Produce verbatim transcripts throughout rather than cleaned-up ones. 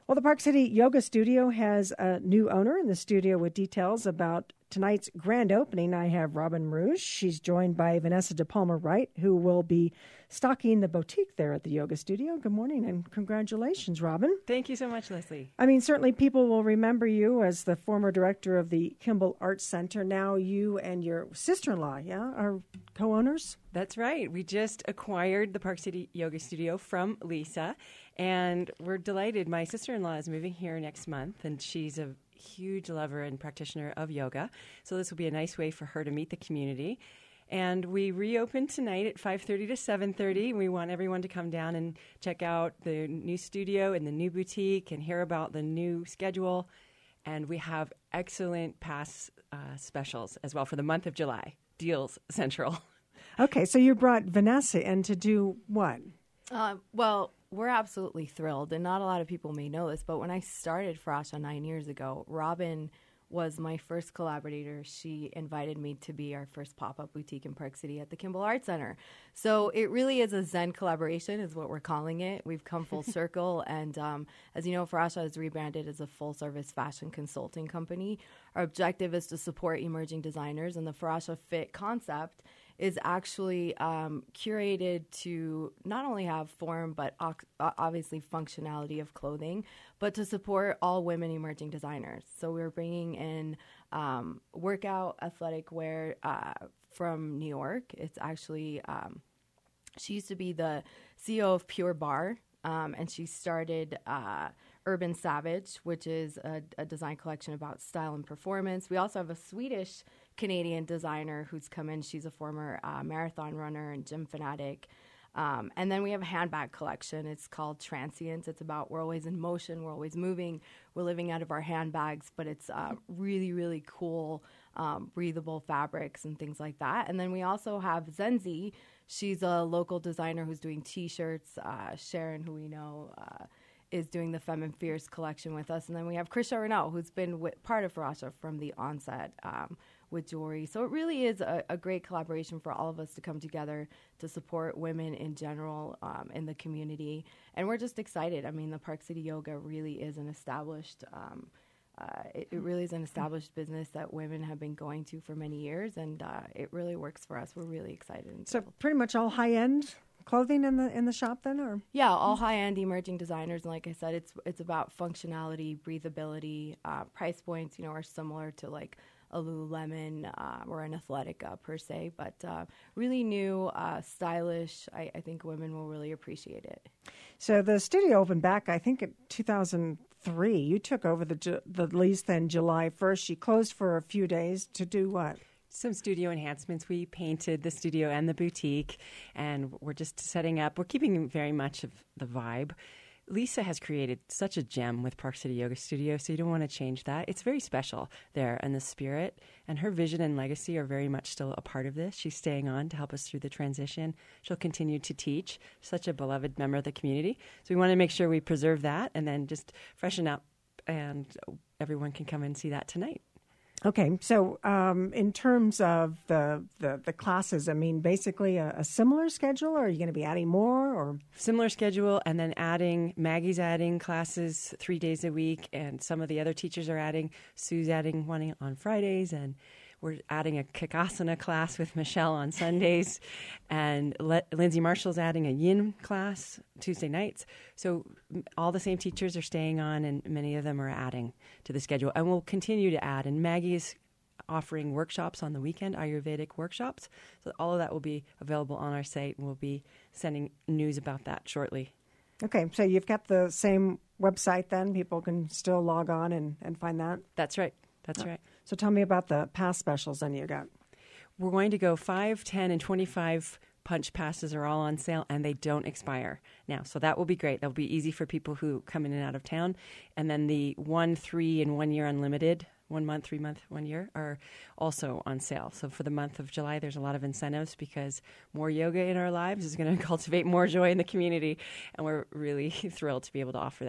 Well, the Park City Yoga Studio has a new owner in the studio with details about tonight's grand opening. I have Robin Rouge. She's joined by Vanessa De Palma Wright, who will be stocking the boutique there at the yoga studio. Good morning and congratulations, Robin. Thank you so much, Leslie. I mean, certainly people will remember you as the former director of the Kimball Arts Center. Now you and your sister-in-law, yeah, are co-owners? That's right. We just acquired the Park City Yoga Studio from Lisa, and we're delighted. My sister-in-law is moving here next month, and she's a huge lover and practitioner of yoga. So this will be a nice way for her to meet the community. And we reopened tonight at five thirty to seven thirty. We want everyone to come down and check out the new studio and the new boutique and hear about the new schedule. And we have excellent pass uh, specials as well for the month of July. Deals Central. Okay, so you brought Vanessa in to do what? Uh, well, we're absolutely thrilled, and not a lot of people may know this, but when I started Farasha nine years ago, Robin was my first collaborator. She invited me to be our first pop-up boutique in Park City at the Kimball Arts Center. So it really is a Zen collaboration is what we're calling it. We've come full circle, and um, as you know, Farasha is rebranded as a full-service fashion consulting company. Our objective is to support emerging designers, and the Farasha Fit concept is actually um, curated to not only have form but o- obviously functionality of clothing, but to support all women emerging designers. So we're bringing in um, workout athletic wear uh, from New York. It's actually, um, she used to be the C E O of Pure Barre, um, and she started uh, Urban Savage, which is a, a design collection about style and performance. We also have a Swedish Canadian designer who's come in. She's a former uh, marathon runner and gym fanatic. Um, and then we have a handbag collection. It's called Transient. It's about we're always in motion, we're always moving, we're living out of our handbags, but it's uh, really, really cool, um, breathable fabrics and things like that. And then we also have Zenzi. She's a local designer who's doing T-shirts. Uh, Sharon, who we know, uh, is doing the Femme and Fierce collection with us. And then we have Krisha Renault, who's been w- part of Farasha from the onset um, with jewelry. So it really is a, a great collaboration for all of us to come together to support women in general um, in the community. And we're just excited. I mean, the Park City Yoga really is an established, um, uh, it, it really is an established business that women have been going to for many years. And uh, it really works for us. We're really excited. And So thrilled. pretty much all high-end clothing in the in the shop then, or Yeah, all high-end emerging designers, and like I said, it's it's about functionality, breathability. Uh, price points, you know, are similar to like a Lululemon uh, or an Athletica per se, but uh, really new, uh, stylish. I, I think women will really appreciate it. So the studio opened back, I think, in two thousand three. You took over the Ju- the lease then July first. You closed for a few days to do what? Some studio enhancements. We painted the studio and the boutique, and we're just setting up. We're keeping very much of the vibe. Lisa has created such a gem with Park City Yoga Studio, so you don't want to change that. It's very special there, and the spirit and her vision and legacy are very much still a part of this. She's staying on to help us through the transition. She'll continue to teach, such a beloved member of the community. So we want to make sure we preserve that and then just freshen up, and everyone can come and see that tonight. Okay, so um, in terms of the, the, the classes, I mean, basically a, a similar schedule, or are you going to be adding more? Or Similar schedule, and then adding, Maggie's adding classes three days a week, and some of the other teachers are adding. Sue's adding one on Fridays, and we're adding a Kakasana class with Michelle on Sundays, and Le- Lindsay Marshall's adding a yin class Tuesday nights. So all the same teachers are staying on, and many of them are adding to the schedule. And we'll continue to add. And Maggie is offering workshops on the weekend, Ayurvedic workshops. So all of that will be available on our site, and we'll be sending news about that shortly. Okay, so you've got the same website then? People can still log on and, and find that? That's right. That's right. So tell me about the pass specials then you got. We're going to go five, ten, and twenty-five punch passes are all on sale, and they don't expire now. So that will be great. That will be easy for people who come in and out of town. And then the one, three, and one year unlimited, one month, three month, one year, are also on sale. So for the month of July, there's a lot of incentives because more yoga in our lives is going to cultivate more joy in the community, and we're really thrilled to be able to offer that.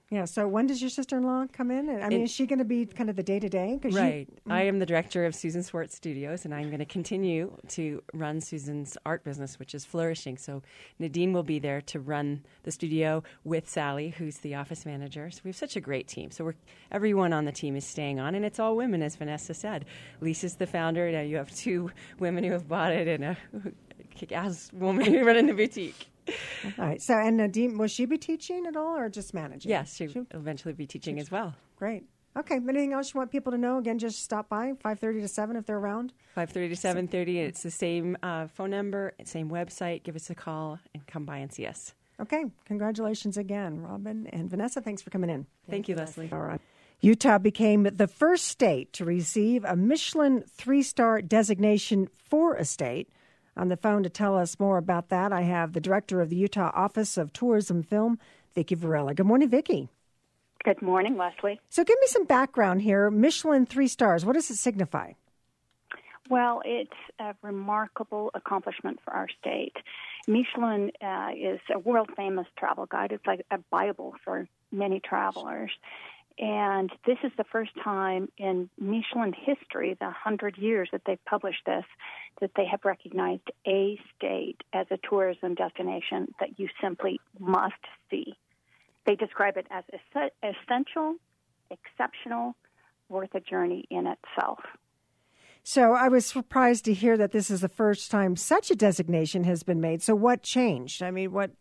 Yeah, so when does your sister-in-law come in? And I mean, In- is she going to be kind of the day-to-day? 'Cause Right. You, I am the director of Susan Swartz Studios, and I'm going to continue to run Susan's art business, which is flourishing. So Nadine will be there to run the studio with Sally, who's the office manager. So we have such a great team. So we're, everyone on the team is staying on, and it's all women, as Vanessa said. Lisa's the founder. Now you have two women who have bought it and a kick-ass woman who run in the boutique. all right. So, and Nadine, will she be teaching at all or just managing? Yes, she will eventually be teaching as well. Great. Okay. Anything else you want people to know? Again, just stop by five thirty to seven if they're around. five thirty to seven thirty. It's the same uh, phone number, same website. Give us a call and come by and see us. Okay. Congratulations again, Robin and Vanessa. Thanks for coming in. Thank, Thank you, Leslie. All right. Utah became the first state to receive a Michelin three-star designation for a state. On the phone to tell us more about that, I have the director of the Utah Office of Tourism Film, Vicki Varela. Good morning, Vicki. Good morning, Leslie. So give me some background here. Michelin three stars, what does it signify? Well, it's a remarkable accomplishment for our state. Michelin uh, is a world-famous travel guide. It's like a Bible for many travelers. And this is the first time in Michelin history, the hundred years that they've published this, that they have recognized a state as a tourism destination that you simply must see. They describe it as essential, exceptional, worth a journey in itself. So I was surprised to hear that this is the first time such a designation has been made. So what changed? I mean, what...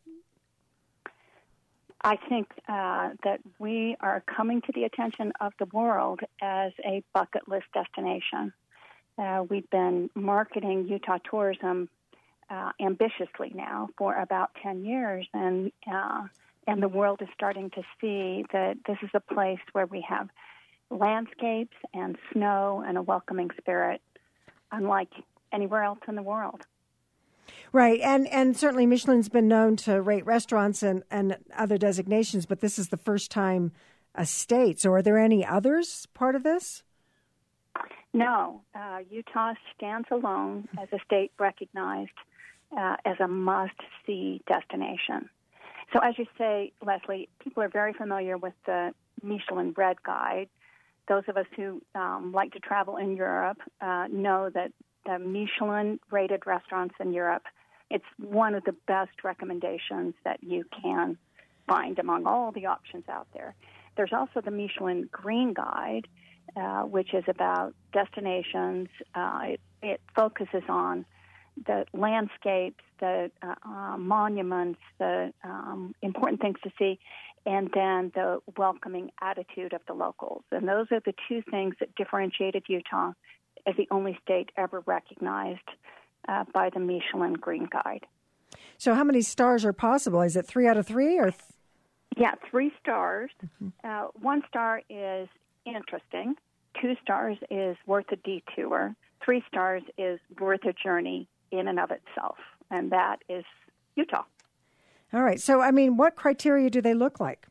I think uh, that we are coming to the attention of the world as a bucket list destination. Uh, we've been marketing Utah tourism uh, ambitiously now for about ten years, and uh, and the world is starting to see that this is a place where we have landscapes and snow and a welcoming spirit, unlike anywhere else in the world. Right, and and certainly Michelin's been known to rate restaurants and, and other designations, but this is the first time a state. So are there any others part of this? No. Uh, Utah stands alone as a state recognized uh, as a must-see destination. So as you say, Leslie, people are very familiar with the Michelin Red Guide. Those of us who um, like to travel in Europe uh, know that the Michelin-rated restaurants in Europe, it's one of the best recommendations that you can find among all the options out there. There's also the Michelin Green Guide, uh, which is about destinations. Uh, it, it focuses on the landscapes, the uh, uh, monuments, the um, important things to see, and then the welcoming attitude of the locals. And those are the two things that differentiated Utah as the only state ever recognized uh, by the Michelin Green Guide. So how many stars are possible? Is it three out of three? or? Th- yeah, three stars. Mm-hmm. Uh, one star is interesting. Two stars is worth a detour. Three stars is worth a journey in and of itself. And that is Utah. All right. So, I mean, what criteria do they look like?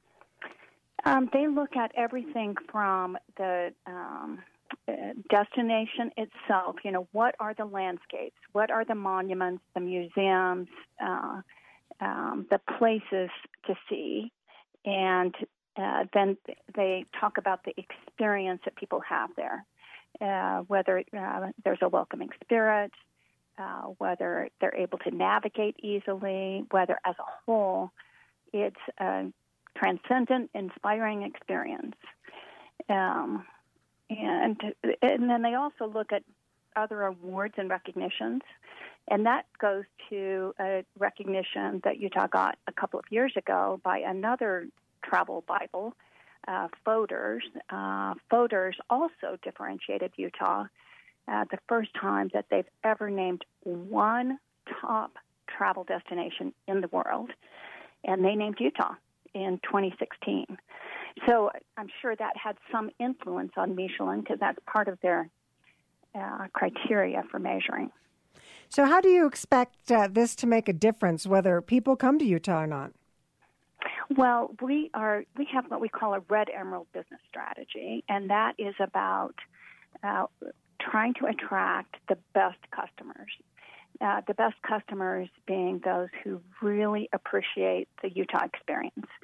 Um, they look at everything from the um, uh, destination itself. You know, what are the landscapes? What are the monuments, the museums, uh, um, the places to see? And uh, then they talk about the experience that people have there, uh, whether uh, there's a welcoming spirit, uh, whether they're able to navigate easily, whether as a whole it's a transcendent, inspiring experience. Um, and and then they also look at other awards and recognitions, and that goes to a recognition that Utah got a couple of years ago by another travel Bible, uh, Fodor's. Uh, Fodor's also differentiated Utah uh, the first time that they've ever named one top travel destination in the world, and they named Utah in twenty sixteen. So I'm sure that had some influence on Michelin because that's part of their uh, criteria for measuring. So how do you expect uh, this to make a difference, whether people come to Utah or not? Well, we are we have what we call a Red Emerald business strategy, and that is about uh, trying to attract the best customers. Uh, the best customers being those who really appreciate the Utah experience.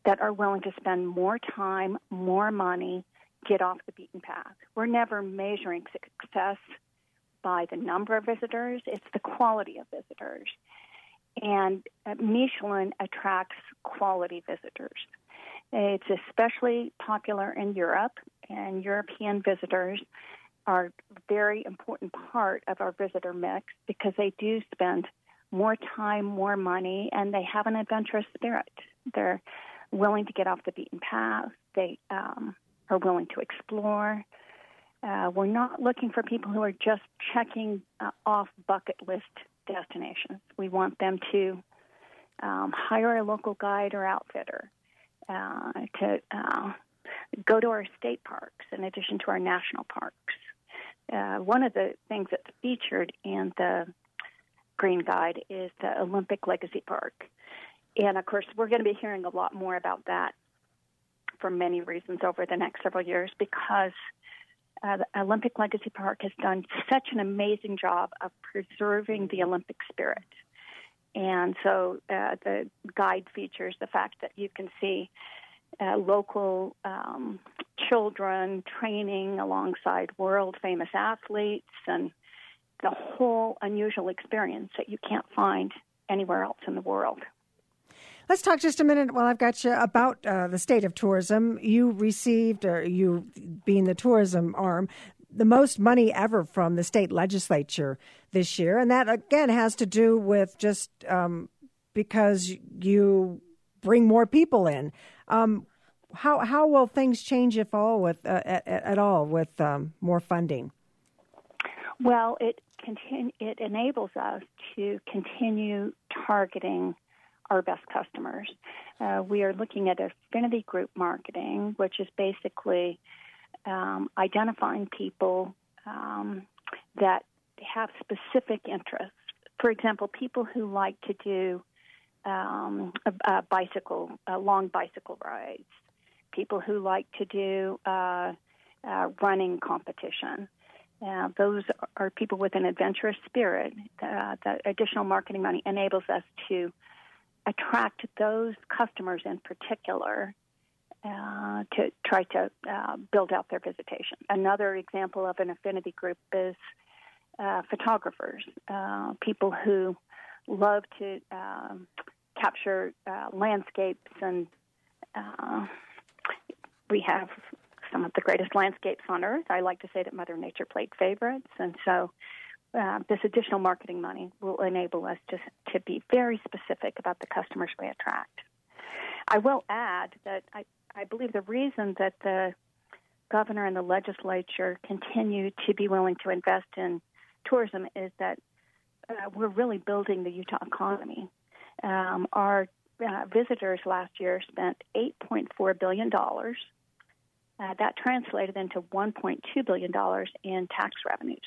that are willing to spend more time, more money, get off the beaten path. We're never measuring success by the number of visitors. It's the quality of visitors. And uh, Michelin attracts quality visitors. It's especially popular in Europe, and European visitors are a very important part of our visitor mix because they do spend more time, more money, and they have an adventurous spirit. They're willing to get off the beaten path. They um, are willing to explore. Uh, we're not looking for people who are just checking uh, off bucket list destinations. We want them to um, hire a local guide or outfitter, uh, to uh, go to our state parks in addition to our national parks. Uh, one of the things that's featured in the Green Guide is the Olympic Legacy Park. And, of course, we're going to be hearing a lot more about that for many reasons over the next several years because uh, the Olympic Legacy Park has done such an amazing job of preserving the Olympic spirit. And so uh, the guide features the fact that you can see uh, local um, children training alongside world-famous athletes and the whole unusual experience that you can't find anywhere else in the world. Let's talk just a minute while I've got you about uh, the state of tourism. You received, or you being the tourism arm, the most money ever from the state legislature this year. And that, again, has to do with just um, because you bring more people in. Um, how how will things change, if all, with uh, at, at all, with um, more funding? Well, it continue, it enables us to continue targeting our best customers. Uh, we are looking at affinity group marketing, which is basically um, identifying people um, that have specific interests. For example, people who like to do um, a, a bicycle, uh, long bicycle rides, people who like to do uh, uh, running competition. Uh, those are people with an adventurous spirit. Uh, the additional marketing money enables us to attract those customers in particular uh, to try to uh, build out their visitation. Another example of an affinity group is uh, photographers, uh, people who love to um, capture uh, landscapes, and uh, we have some of the greatest landscapes on Earth. I like to say that Mother Nature played favorites, and so uh, this additional marketing money will enable us to to be very specific about the customers we attract. I will add that I, I believe the reason that the governor and the legislature continue to be willing to invest in tourism is that uh, we're really building the Utah economy. Um, our uh, visitors last year spent eight point four billion dollars. Uh, that translated into one point two billion dollars in tax revenues.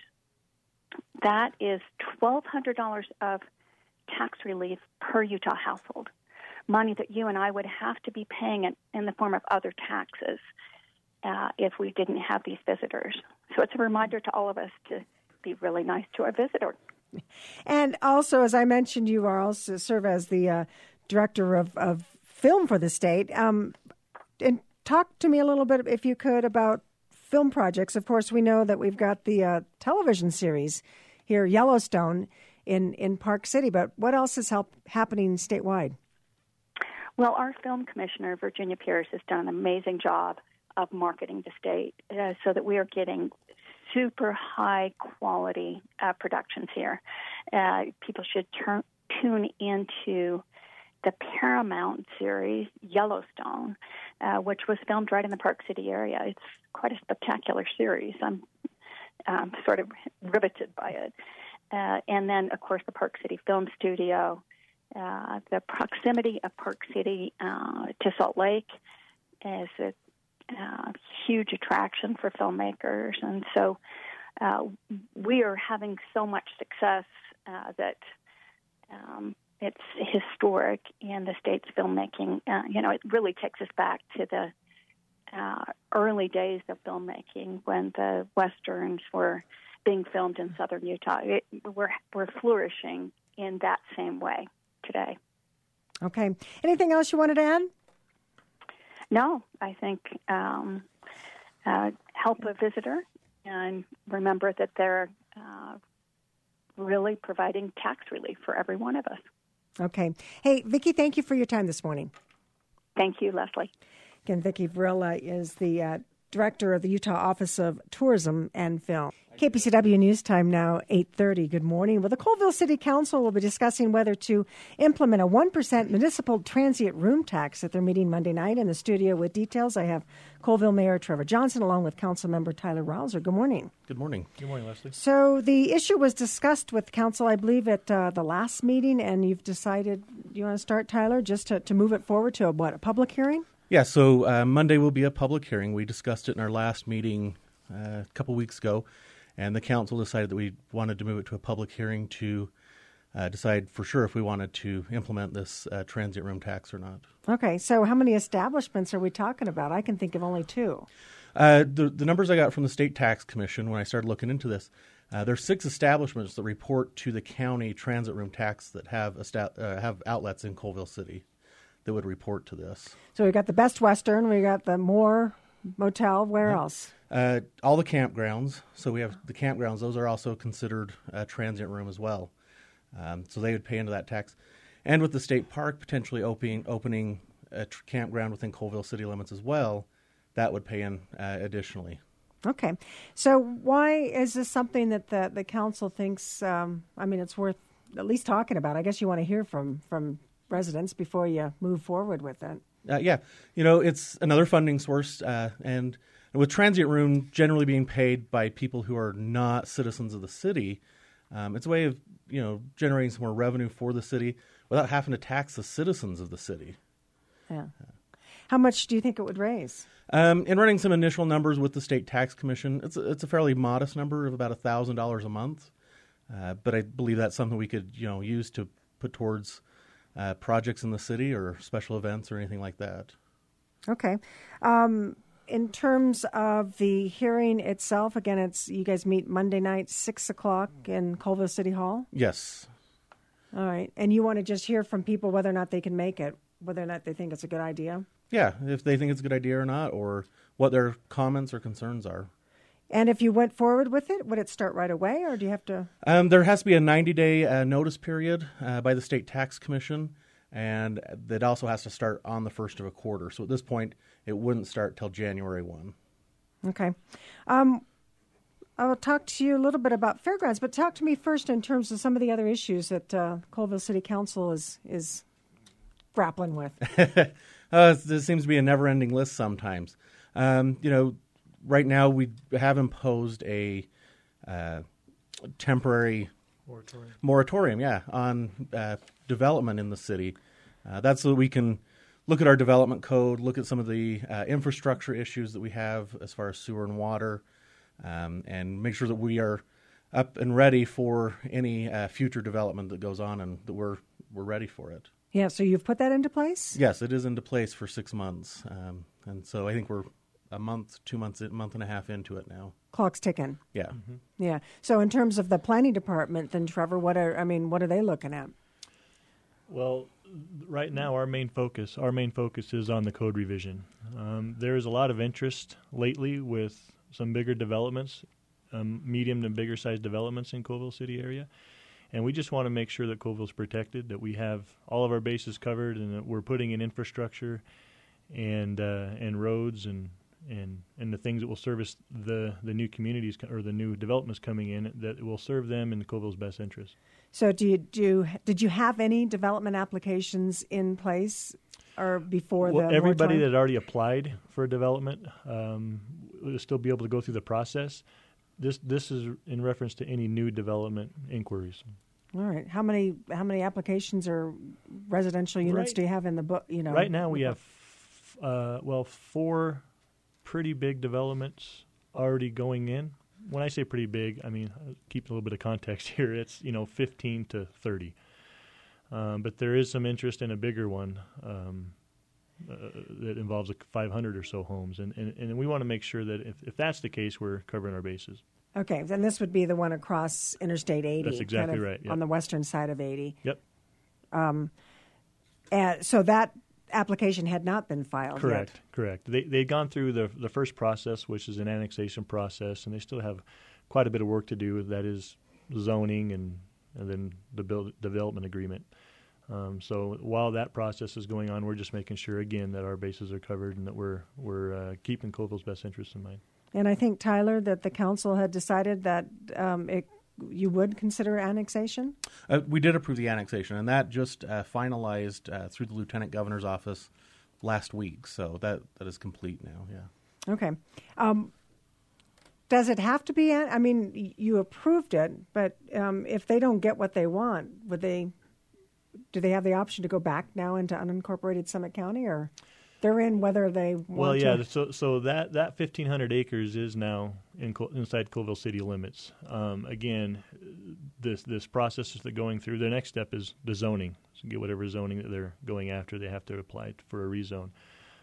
That is twelve hundred dollars of tax relief per Utah household, money that you and I would have to be paying in, in the form of other taxes uh, if we didn't have these visitors. So it's a reminder to all of us to be really nice to our visitors. And also, as I mentioned, you are also serve as the uh, director of, of film for the state. Um, and talk to me a little bit, if you could, about film projects. Of course, we know that we've got the uh, television series here, Yellowstone, in, in Park City. But what else is help, happening statewide? Well, our film commissioner, Virginia Pierce, has done an amazing job of marketing the state uh, so that we are getting super high-quality uh, productions here. Uh, people should turn, tune into the Paramount series, Yellowstone, uh, which was filmed right in the Park City area. It's quite a spectacular series. I'm um, sort of riveted by it. Uh, and then, of course, the Park City Film Studio. Uh, the proximity of Park City uh, to Salt Lake is a uh, huge attraction for filmmakers. And so uh, we are having so much success uh, that um, it's historic in the state's filmmaking. Uh, you know, it really takes us back to the uh, early days of filmmaking when the Westerns were being filmed in southern Utah. It, we're, we're flourishing in that same way today. Okay. Anything else you wanted to add? No, I think um, uh, help a visitor and remember that they're uh, really providing tax relief for every one of us. Okay. Hey, Vicki, thank you for your time this morning. Thank you, Leslie. Again, Vicki Vrilla is the uh, director of the Utah Office of Tourism and Film. K P C W News Time now, eight thirty. Good morning. Well, the Colville City Council will be discussing whether to implement a one percent municipal transient room tax at their meeting Monday night. In the studio with details, I have Colville Mayor Trevor Johnson along with Councilmember Tyler Rouser. Good morning. Good morning. Good morning, Leslie. So the issue was discussed with Council, I believe, at uh, the last meeting, and you've decided, you want to start, Tyler, just to, to move it forward to a, what, a public hearing? Yeah, so uh, Monday will be a public hearing. We discussed it in our last meeting uh, a couple weeks ago, and the council decided that we wanted to move it to a public hearing to uh, decide for sure if we wanted to implement this uh, transient room tax or not. Okay, so how many establishments are we talking about? I can think of only two. Uh, the, the numbers I got from the State Tax Commission when I started looking into this, uh, there's six establishments that report to the county transit room tax that have esta- uh, have outlets in Colville City that would report to this. So we got the Best Western, we got the Moore Motel. Where yeah. else? Uh, all the campgrounds. So we have the campgrounds. Those are also considered a transient room as well. Um, so they would pay into that tax. And with the state park potentially opening opening a tr- campground within Colville city limits as well, that would pay in uh, additionally. Okay. So why is this something that the, the council thinks, um, I mean, it's worth at least talking about? I guess you want to hear from, from residents before you move forward with it. Uh, yeah. You know, it's another funding source. Uh, and with transient room generally being paid by people who are not citizens of the city, um, it's a way of, you know, generating some more revenue for the city without having to tax the citizens of the city. Yeah. How much do you think it would raise? Um, in running some initial numbers with the State Tax Commission, it's a, it's a fairly modest number of about one thousand dollars a month. Uh, but I believe that's something we could, you know, use to put towards uh, projects in the city or special events or anything like that. Okay. Um, in terms of the hearing itself, again, it's you guys meet Monday night, six o'clock in Colville City Hall? Yes. All right. And you want to just hear from people whether or not they can make it, whether or not they think it's a good idea? Yeah, if they think it's a good idea or not, or what their comments or concerns are. And if you went forward with it, would it start right away, or do you have to? Um, there has to be a ninety-day uh, notice period uh, by the State Tax Commission, and that also has to start on the first of a quarter. So at this point, it wouldn't start till January first. Okay. Um, I'll talk to you a little bit about fairgrounds, but talk to me first in terms of some of the other issues that uh, Colville City Council is is grappling with. uh, this seems to be a never-ending list sometimes. Um, you know, right now we have imposed a uh, temporary moratorium. moratorium, yeah, on uh, development in the city. Uh, that's so that we can look at our development code, look at some of the uh, infrastructure issues that we have as far as sewer and water, um, and make sure that we are up and ready for any uh, future development that goes on, and that we're we're ready for it. Yeah, so you've put that into place? Yes, it is into place for six months, um, and so I think we're a month, two months, a month and a half into it now. Clock's ticking. Yeah. Mm-hmm. Yeah. So in terms of the planning department, then Trevor, what are I mean, what are they looking at? Well, right now our main focus, our main focus is on the code revision. Um, there is a lot of interest lately with some bigger developments, um, medium to bigger size developments in Colville City area. And we just want to make sure that Colville's protected, that we have all of our bases covered, and that we're putting in infrastructure and uh, and roads and, and and the things that will service the, the new communities or the new developments coming in, that will serve them in Colville's best interest. So do you do did you have any development applications in place or before well, the everybody moratorium? that already applied for a development um, will still be able to go through the process. This this is in reference to any new development inquiries. All right. How many how many applications or residential units Right. do you have in the book? You know, Right now we have uh, well four pretty big developments already going in. When I say pretty big, I mean keep a little bit of context here. It's you know fifteen to thirty, um, but there is some interest in a bigger one um, uh, that involves like five hundred or so homes, and and, and we want to make sure that if, if that's the case, we're covering our bases. Okay, then this would be the one across Interstate eighty. That's exactly kind of right, yep. On the western side of eighty. Yep. Um, and so that application had not been filed Correct, yet. correct. They they'd gone through the the first process, which is an annexation process, and they still have quite a bit of work to do. That is zoning and and then the build, development agreement. Um, so while that process is going on, we're just making sure again that our bases are covered and that we're we're uh, keeping Colville's best interests in mind. And I think, Tyler, that the council had decided that um, it, you would consider annexation? Uh, we did approve the annexation, and that just uh, finalized uh, through the lieutenant governor's office last week. So that, that is complete now, yeah. Okay. Um, does it have to be? I mean, you approved it, but um, if they don't get what they want, would they? Do they have the option to go back now into unincorporated Summit County, or they're in whether they want well, yeah. to? So, so that that fifteen hundred acres is now in inside Colville city limits. Um, again, this this process is going through. The next step is the zoning. So get whatever zoning that they're going after, they have to apply for a rezone.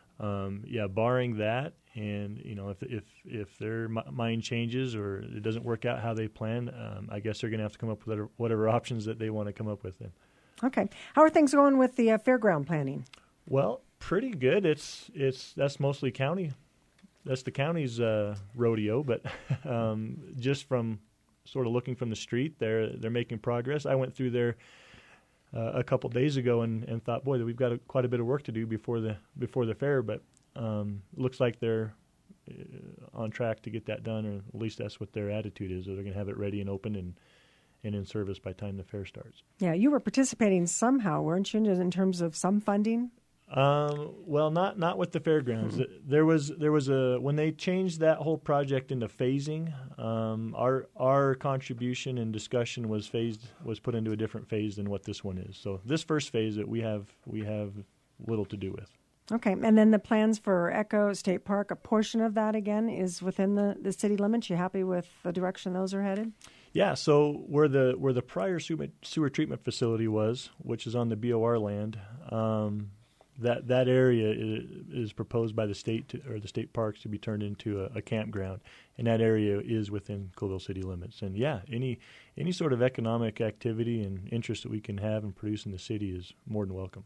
Um, yeah, barring that, and you know, if if if their mind changes or it doesn't work out how they plan, um, I guess they're going to have to come up with whatever, whatever options that they want to come up with. Then. Okay. How are things going with the uh, fairground planning? Well, pretty good. It's it's that's mostly county. That's the county's uh, rodeo, but um, just from sort of looking from the street, they're they're making progress. I went through there uh, a couple days ago and, and thought, boy, we've got a, quite a bit of work to do before the before the fair, but um, looks like they're uh, on track to get that done, or at least that's what their attitude is. They're going to have it ready and open and. and in service by the time the fair starts. Yeah, you were participating somehow, weren't you, in terms of some funding? Um, well, not not with the fairgrounds. Mm-hmm. There was there was a when they changed that whole project into phasing. Um, our our contribution and discussion was phased was put into a different phase than what this one is. So this first phase that we have we have little to do with. Okay, and then the plans for Echo State Park, a portion of that again is within the, the city limits. You happy with the direction those are headed? Yeah, so where the where the prior sewer, sewer treatment facility was, which is on the B O R land, um, that that area is, is proposed by the state to, or the state parks to be turned into a, a campground, and that area is within Colville city limits. And yeah, any any sort of economic activity and interest that we can have and produce in the city is more than welcome.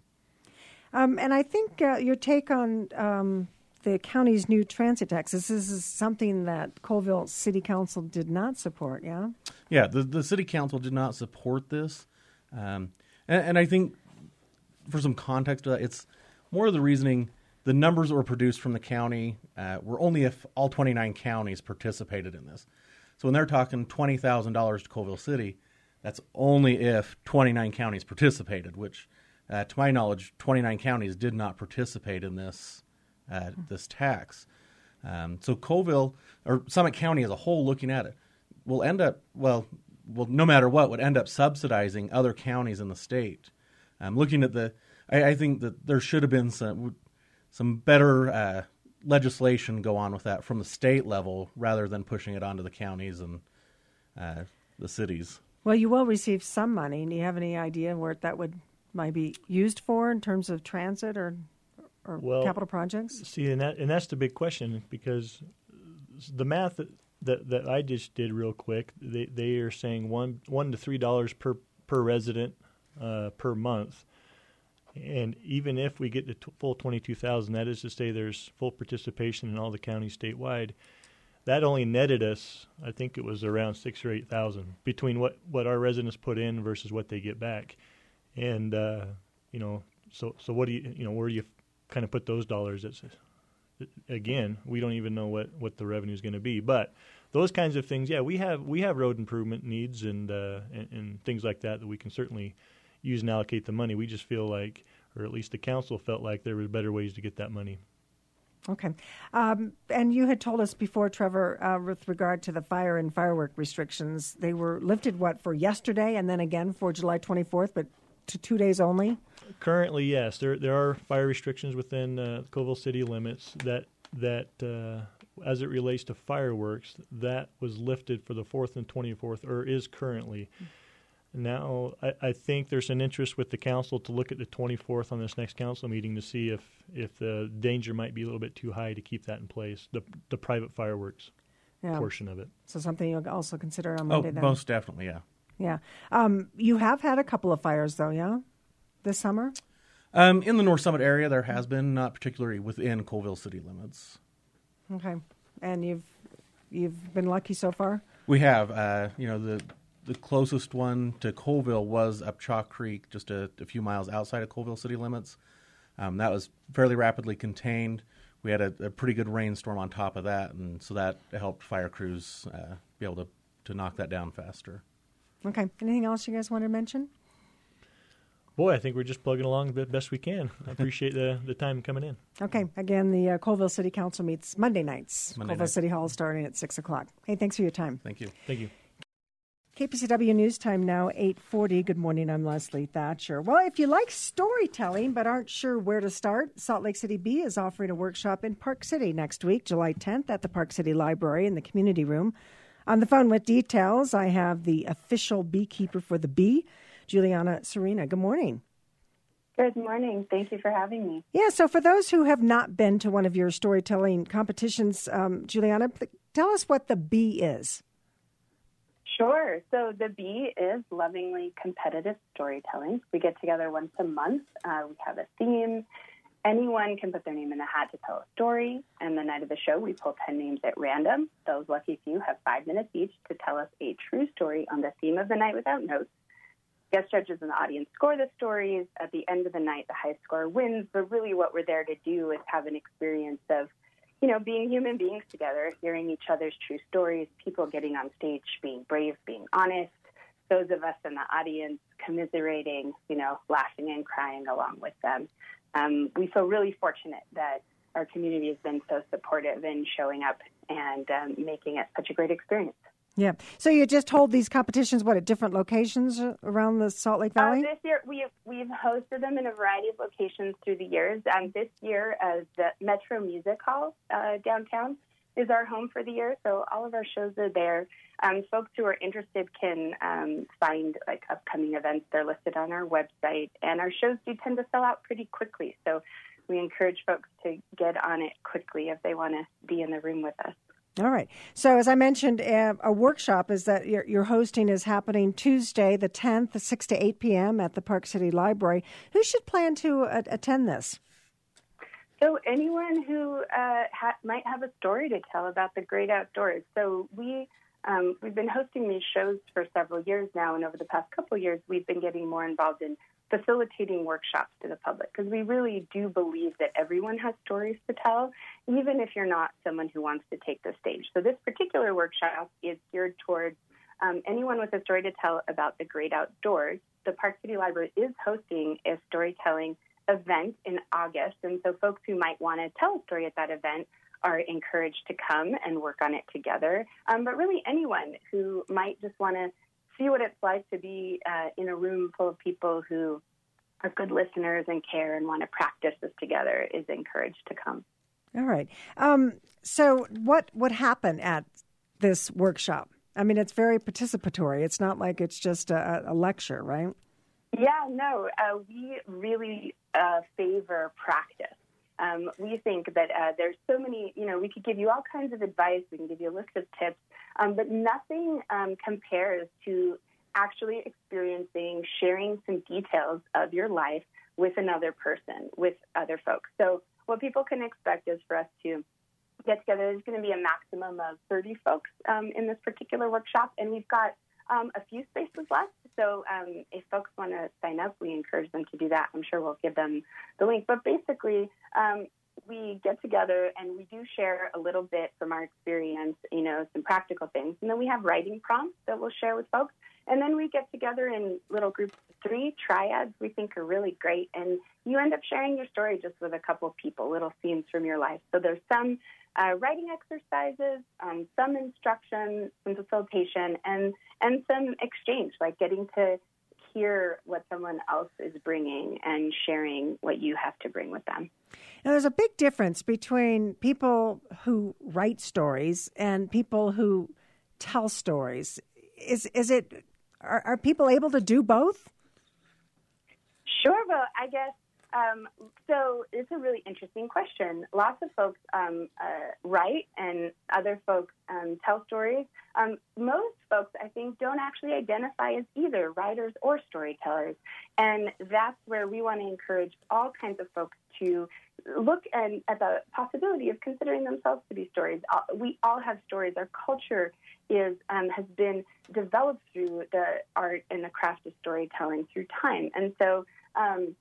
Um, and I think uh, your take on um, the county's new transit tax, this is something that Colville City Council did not support, yeah? Yeah, the, the City Council did not support this. Um, and, and I think for some context to that, it's more of the reasoning, the numbers that were produced from the county uh, were only if all twenty-nine counties participated in this. So when they're talking twenty thousand dollars to Colville City, that's only if twenty-nine counties participated, which... Uh, to my knowledge, twenty-nine counties did not participate in this uh, this tax. Um, so Colville, or Summit County as a whole, looking at it, will end up, well, well, no matter what, would end up subsidizing other counties in the state. Um, looking at the, I, I think that there should have been some some better uh, legislation go on with that from the state level rather than pushing it onto the counties and uh, the cities. Well, you will receive some money. Do you have any idea where that would might be used for in terms of transit or or well, capital projects? See, and that and that's the big question, because the math that, that, that I just did real quick, they they are saying one one to three dollars per per resident uh, per month, and even if we get the t- full twenty two thousand, that is to say there's full participation in all the counties statewide. That only netted us, I think it was around six or eight thousand between what, what our residents put in versus what they get back. And, uh, you know, so so what do you, you know, where do you kind of put those dollars? It's, again, we don't even know what, what the revenue is going to be. But those kinds of things, yeah, we have we have road improvement needs and, uh, and and things like that that we can certainly use and allocate the money. We just feel like, or at least the council felt like there was better ways to get that money. Okay. Um, and you had told us before, Trevor, uh, with regard to the fire and firework restrictions, they were lifted, what, for yesterday and then again for July twenty-fourth, but to two days only? Currently, yes. There there are fire restrictions within uh, Colville city limits that, that uh, as it relates to fireworks, that was lifted for the fourth and twenty-fourth, or is currently. Now, I, I think there's an interest with the council to look at the twenty-fourth on this next council meeting to see if, if the danger might be a little bit too high to keep that in place, the the private fireworks yeah. portion of it. So something you'll also consider on Monday oh, then? Most definitely, yeah. Yeah. Um, you have had a couple of fires, though, yeah, this summer? Um, in the North Summit area, there has been, not particularly within Colville city limits. Okay. And you've you've been lucky so far? We have. Uh, you know, the the closest one to Colville was up Chalk Creek, just a, a few miles outside of Colville city limits. Um, that was fairly rapidly contained. We had a, a pretty good rainstorm on top of that, and so that helped fire crews uh, be able to, to knock that down faster. Okay. Anything else you guys want to mention? Boy, I think we're just plugging along the best we can. I appreciate the, the time coming in. Okay. Again, the uh, Colville City Council meets Monday nights. Monday Colville night. City Hall starting at six o'clock. Hey, thanks for your time. Thank you. Thank you. K P C W News Time now, eight forty. Good morning, I'm Leslie Thatcher. Well, if you like storytelling but aren't sure where to start, Salt Lake City Bee is offering a workshop in Park City next week, July tenth, at the Park City Library in the Community Room. On the phone with details, I have the official beekeeper for the Bee, Juliana Serena. Good morning. Good morning. Thank you for having me. Yeah, so for those who have not been to one of your storytelling competitions, um, Juliana, tell us what the Bee is. Sure. So the Bee is lovingly competitive storytelling. We get together once a month. Uh, we have a theme. Anyone can put their name in the hat to tell a story. And the night of the show, we pull ten names at random. Those lucky few have five minutes each to tell us a true story on the theme of the night without notes. Guest judges in the audience score the stories. At the end of the night, the high score wins. But really what we're there to do is have an experience of, you know, being human beings together, hearing each other's true stories, people getting on stage, being brave, being honest, those of us in the audience commiserating, you know, laughing and crying along with them. Um, we feel really fortunate that our community has been so supportive in showing up and um, making it such a great experience. Yeah. So you just hold these competitions, what, at different locations around the Salt Lake Valley? Uh, this year, we've, we've hosted them in a variety of locations through the years. Um, this year, uh, the Metro Music Hall uh, downtown is our home for the year, so all of our shows are there. Um, folks who are interested can um, find like upcoming events. They're listed on our website, and our shows do tend to sell out pretty quickly, so we encourage folks to get on it quickly if they want to be in the room with us. All right. So as I mentioned, uh, a workshop is that your, your hosting is happening Tuesday, the tenth, six to eight p.m. at the Park City Library. Who should plan to uh, attend this? So anyone who uh, ha- might have a story to tell about the great outdoors. So we, um, we've been hosting these shows for several years now, and over the past couple of years, we've been getting more involved in facilitating workshops to the public, because we really do believe that everyone has stories to tell, even if you're not someone who wants to take the stage. So this particular workshop is geared towards um, anyone with a story to tell about the great outdoors. The Park City Library is hosting a storytelling event in August, and so folks who might want to tell a story at that event are encouraged to come and work on it together. Um, but really anyone who might just want to see what it's like to be uh, in a room full of people who are good listeners and care and want to practice this together is encouraged to come. All right. Um, so what would happen at this workshop? I mean, it's very participatory. It's not like it's just a, a lecture, right? Yeah, no, uh, we really uh, favor practice. Um, we think that uh, there's so many, you know, we could give you all kinds of advice. We can give you a list of tips, um, but nothing um, compares to actually experiencing, sharing some details of your life with another person, with other folks. So what people can expect is for us to get together. There's going to be a maximum of thirty folks um, in this particular workshop, and we've got um, a few spaces left. So um, if folks want to sign up, we encourage them to do that. I'm sure we'll give them the link. But basically, um, we get together and we do share a little bit from our experience, you know, some practical things. And then we have writing prompts that we'll share with folks. And then we get together in little groups of three, triads we think are really great. And you end up sharing your story just with a couple of people, little scenes from your life. So there's some uh, writing exercises, um, some instruction, some facilitation, and, and some exchange, like getting to hear what someone else is bringing and sharing what you have to bring with them. Now, there's a big difference between people who write stories and people who tell stories. Is is it? Are, are people able to do both? Sure. Well, I guess Um, so it's a really interesting question. Lots of folks um, uh, write and other folks um, tell stories. Um, most folks, I think, don't actually identify as either writers or storytellers. And that's where we want to encourage all kinds of folks to look at, at the possibility of considering themselves to be stories. We all have stories. Our culture is um, has been developed through the art and the craft of storytelling through time. And so um,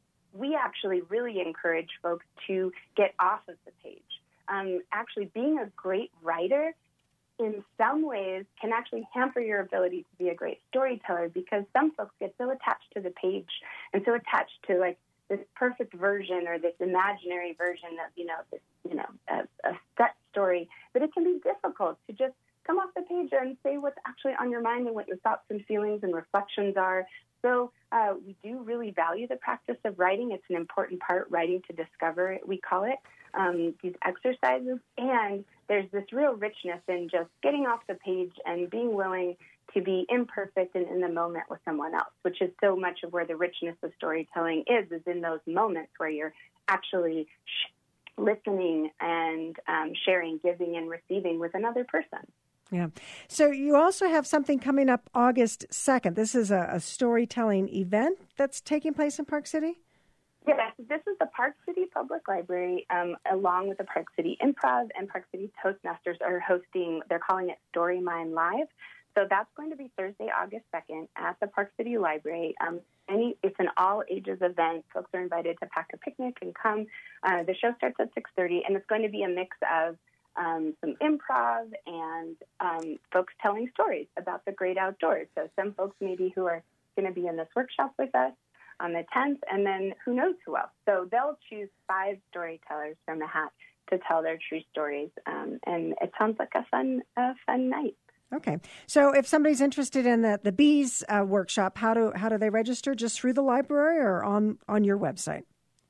we actually really encourage folks to get off of the page. Um, actually, being a great writer in some ways can actually hamper your ability to be a great storyteller, because some folks get so attached to the page and so attached to like this perfect version or this imaginary version of, you know, this, you know, a, a set story, that it can be difficult to just come off the page and say what's actually on your mind and what your thoughts and feelings and reflections are. So uh, we do really value the practice of writing. It's an important part, writing to discover, we call it, um, these exercises. And there's this real richness in just getting off the page and being willing to be imperfect and in the moment with someone else, which is so much of where the richness of storytelling is, is in those moments where you're actually sh- listening and um, sharing, giving and receiving with another person. Yeah. So you also have something coming up August second. This is a, a storytelling event that's taking place in Park City? Yes, this is the Park City Public Library, um, along with the Park City Improv and Park City Toastmasters are hosting, they're calling it Story Mine Live. So that's going to be Thursday, August second at the Park City Library. Um, any, it's an all-ages event. Folks are invited to pack a picnic and come. Uh, the show starts at six thirty, and it's going to be a mix of Um, some improv and um, folks telling stories about the great outdoors. So some folks maybe who are going to be in this workshop with us on the tenth, and then who knows who else. So they'll choose five storytellers from a hat to tell their true stories, um, and it sounds like a fun, a fun night. Okay. So if somebody's interested in the, the Bees uh, workshop, how do how do they register? Just through the library or on, on your website?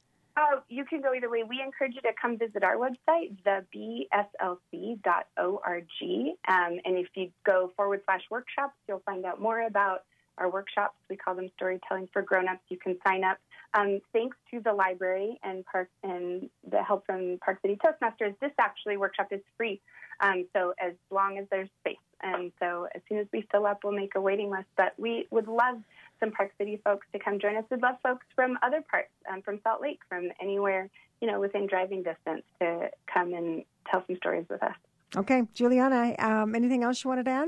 Uh, you can go either way. We encourage you to come visit our website, the b s l c dot org. Um, and if you go forward slash workshops, you'll find out more about our workshops. We call them Storytelling for Grown-Ups. You can sign up. Um, thanks to the library and Park and the help from Park City Toastmasters, this actually workshop is free. Um, so as long as there's space. And so as soon as we fill up, we'll make a waiting list. But we would love some Park City folks to come join us. We'd love folks from other parts, um, from Salt Lake, from anywhere, you know, within driving distance to come and tell some stories with us. Okay. Juliana, um, anything else you wanted to add?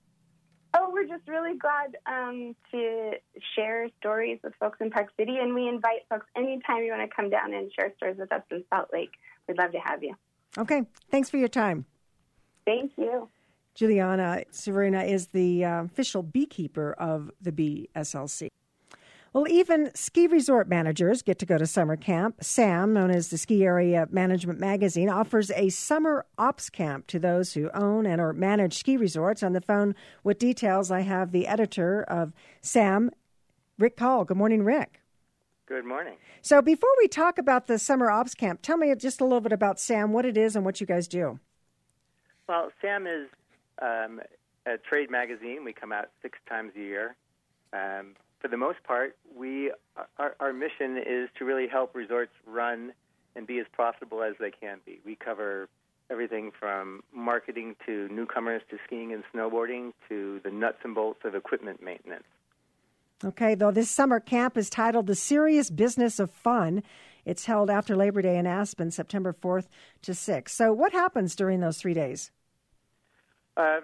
Oh, we're just really glad um, to share stories with folks in Park City, and we invite folks anytime you want to come down and share stories with us in Salt Lake. We'd love to have you. Okay. Thanks for your time. Thank you. Juliana Severina is the uh, official beekeeper of the B S L C. Well, even ski resort managers get to go to summer camp. SAM, known as the Ski Area Management Magazine, offers a summer ops camp to those who own and or manage ski resorts. On the phone with details, I have the editor of SAM, Rick Call. Good morning, Rick. Good morning. So before we talk about the summer ops camp, tell me just a little bit about SAM, what it is and what you guys do. Well, SAM is um, a trade magazine. We come out six times a year. Um, for the most part, we our, our mission is to really help resorts run and be as profitable as they can be. We cover everything from marketing to newcomers to skiing and snowboarding to the nuts and bolts of equipment maintenance. Okay, though this summer camp is titled The Serious Business of Fun. It's held after Labor Day in Aspen, September fourth to sixth. So what happens during those three days? Um,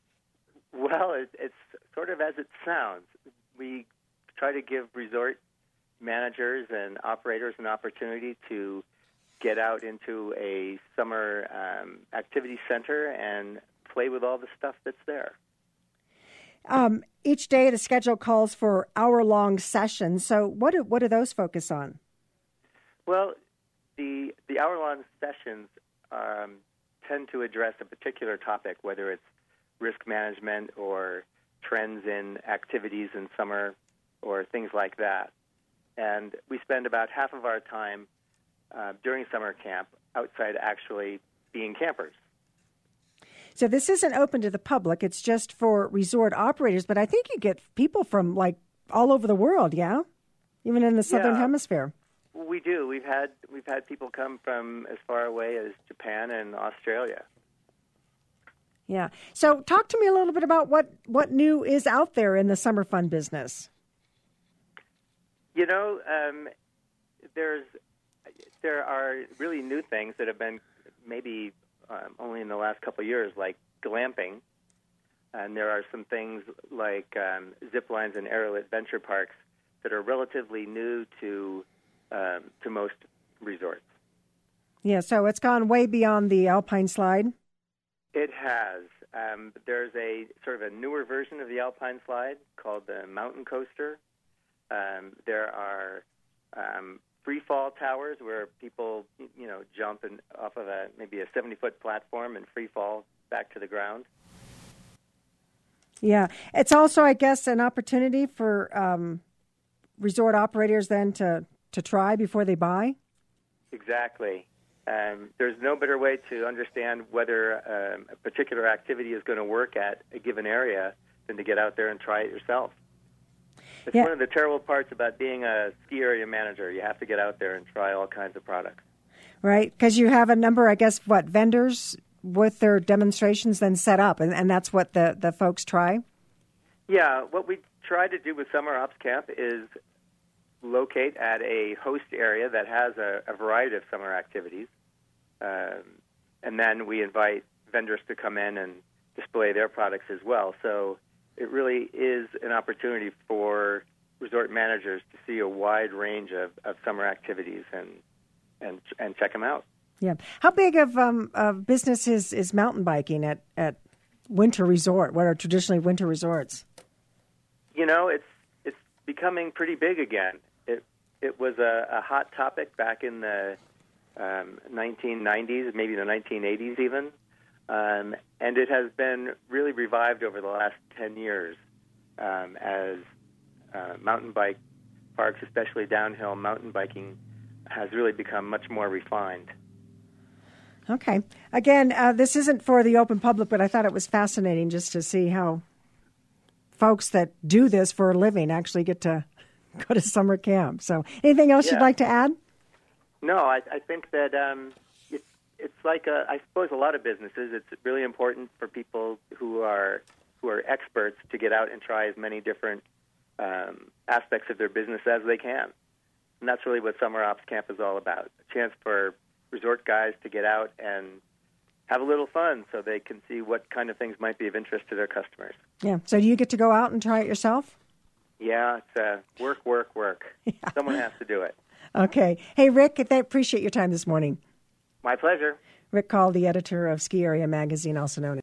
well, it, it's sort of as it sounds. We try to give resort managers and operators an opportunity to get out into a summer um, activity center and play with all the stuff that's there. Um, each day the schedule calls for hour-long sessions. So what do, what do those focus on? Well, the the hour-long sessions um, tend to address a particular topic, whether it's risk management or trends in activities in summer or things like that. And we spend about half of our time uh, during summer camp outside actually being campers. So this isn't open to the public. It's just for resort operators. But I think you get people from, like, all over the world, yeah? Even in the Southern yeah. Hemisphere. We do. We've had we've had people come from as far away as Japan and Australia. Yeah. So talk to me a little bit about what, what new is out there in the summer fun business. You know, um, there's there are really new things that have been maybe um, only in the last couple of years, like glamping. And there are some things like um, zip lines and aerial adventure parks that are relatively new to um, to most resorts. Yeah, so it's gone way beyond the Alpine slide. It has. Um, there's a sort of a newer version of the Alpine slide called the Mountain Coaster. Um, there are um, free fall towers where people, you know, jump in, off of a maybe a seventy-foot platform and free fall back to the ground. Yeah, it's also, I guess, an opportunity for um, resort operators then to, to try before they buy. Exactly. Um, there's no better way to understand whether um, a particular activity is going to work at a given area than to get out there and try it yourself. It's yeah. one of the terrible parts about being a ski area manager. You have to get out there and try all kinds of products. Right, because you have a number, I guess, what, vendors with their demonstrations then set up, and, and that's what the, the folks try? Yeah, what we try to do with Summer Ops Camp is locate at a host area that has a, a variety of summer activities, um, and then we invite vendors to come in and display their products as well. So it really is an opportunity for resort managers to see a wide range of, of summer activities and, and and check them out. Yeah. How big of um, a business is, is mountain biking at, at winter resort, what are traditionally winter resorts? You know, it's it's becoming pretty big again. It it was a, a hot topic back in the um, nineteen nineties, maybe the nineteen eighties even, um, and it has been really revived over the last ten years um, as uh, mountain bike parks, especially downhill mountain biking, has really become much more refined. Okay. Again, uh, this isn't for the open public, but I thought it was fascinating just to see how folks that do this for a living actually get to go to summer camp. So anything else yeah. you'd like to add? No, I, I think that um, it, it's like, a, I suppose, a lot of businesses. It's really important for people who are who are experts to get out and try as many different um, aspects of their business as they can. And that's really what Summer Ops Camp is all about, a chance for resort guys to get out and have a little fun so they can see what kind of things might be of interest to their customers. Yeah. So do you get to go out and try it yourself? Yeah, it's uh, work, work, work. Yeah. Someone has to do it. Okay. Hey, Rick, I appreciate your time this morning. My pleasure. Rick Call, the editor of Ski Area Magazine, also known as